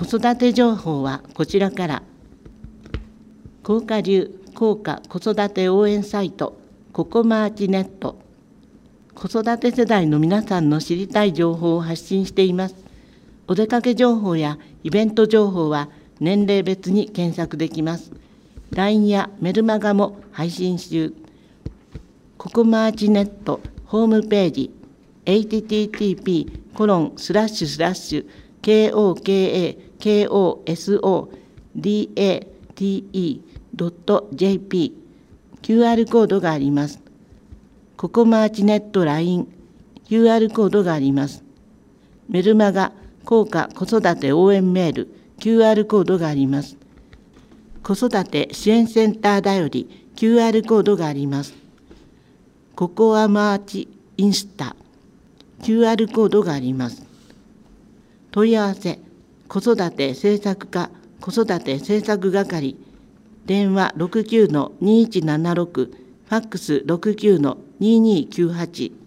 子育て情報はこちらから。高華流高華子育て応援サイトココマーチネット。子育て世代の皆さんの知りたい情報を発信しています。お出かけ情報やイベント情報は年齢別に検索できます。LINE やメルマガも配信中。ココマーチネットホームページ http://kokosodate.jp QR コードがあります。ココマーチネット LINE QR コードがあります。メルマガ高華子育て応援メール QR コードがあります。子育て支援センターだより QR コードがあります。ココアマーチインスタ QR コードがあります。問い合わせ子育て政策課子育て政策係電話 69-2176 ファックス 69-2298